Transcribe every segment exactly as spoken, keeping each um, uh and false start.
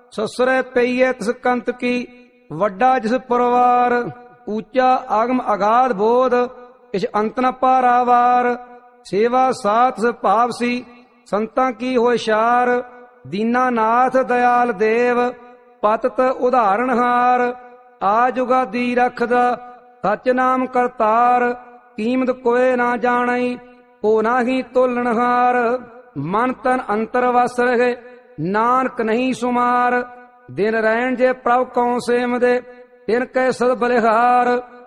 ससुरे पईए तिस कंत की, वड्डा जिस परवार, ऊंचा आगम अगाध बोध, इस अंत न पारावार। सेवा साथ भावसी, संतां की होय शार, दीनानाथ दयाल देव, पतत उदाहरण हार। आजुगादी रखदा, सच नाम करतार, कीमत कोय ना जाणई, को नाही तोलनहार। मन तन अंतर वस रहे, नानक नहीं सुमार, दिन रैन जे प्रभ कौं सेमदे, तिन कै सद बलिहार।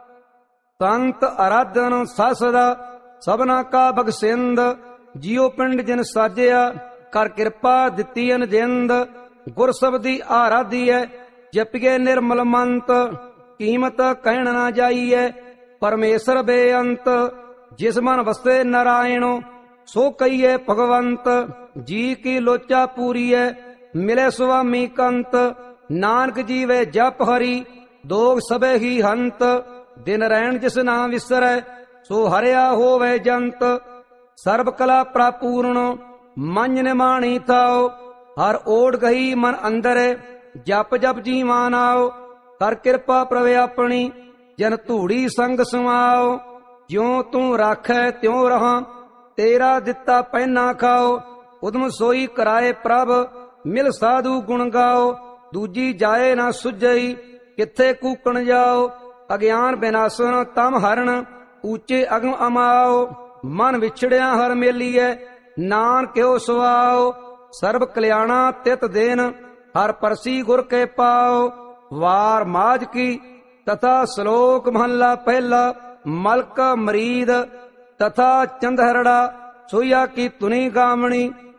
संत आराधन ससदा, सबना का बगसिंद, जियो पिंड जिन साजिया, कर किरपा दिती अनजिंद। गुर सबदी आराधिए, जपिए निर्मल मंत, कीमत कहण ना जाइए, परमेश्वर बेअंत। जिस मन वसे नारायणो, सो कहिए भगवंत। जी की लोचा पूरी है, मिले स्वामी कंत। नानक जीवे जप हरि, दोग सबे ही हंत। दिन रैन जिस ना विसरै, सो हरिया होवे जंत। सर्व कला प्रापूर्ण, मन निमाणी थाओ, हर ओढ़ गही मन अंदर, जप जप जी मानाओ। कर किरपा प्रभु अपनी, जन धूड़ी संग समाओ। ज्यों तू राखै त्यों रहां, तेरा दिता पहना खाओ। उदम सोई कराए प्रभ, मिल साधु गुण गाओ। दूजी जाए ना सुझई, किथे कूकण जाओ। अज्ञान विनाशन तम हरण, ऊंचे अगम अमाओ। मन विछड़िया हर मेलीए, नानक क्यों सुआओ। सर्व कल्याणा तित देन, हर परसी गुर के पाओ। वार माज की तथा श्लोक महला पहला, मलक मरीद तथा चंदहरड़ा, सोया की तुनी गामणी।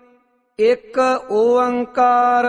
एक ओंकार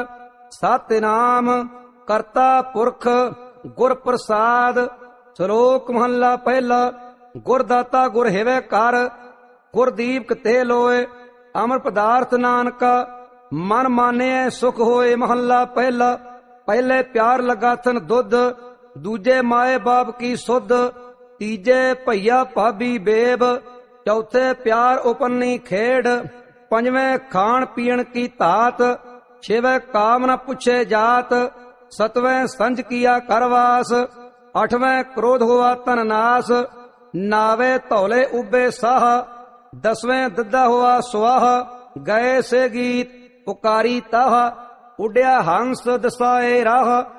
सतनाम, करता पुरख गुर प्रसाद। श्लोक महला पहला, गुरदाता गुर हेवे कर, गुरदीप ते लोए। अमर पदार्थ नानका, मन माने सुख होए। महला पहला, पहले प्यार लगा थन दुध, दूजे माए बाप की सुध। तीजे भैया भाभी बेब, चौथे प्यार उपन्नी खेड। पंजवें खान पीण की तात, छेवें काम न पुछे जात। सतवें संज किया करवास, अठवें क्रोध हुआ तन नाश। नावे तौले उबे साह, दसवें दद्दा हुआ स्वाह। गए से गीत पुकारी ताह, उड्या हंस दसाए राह।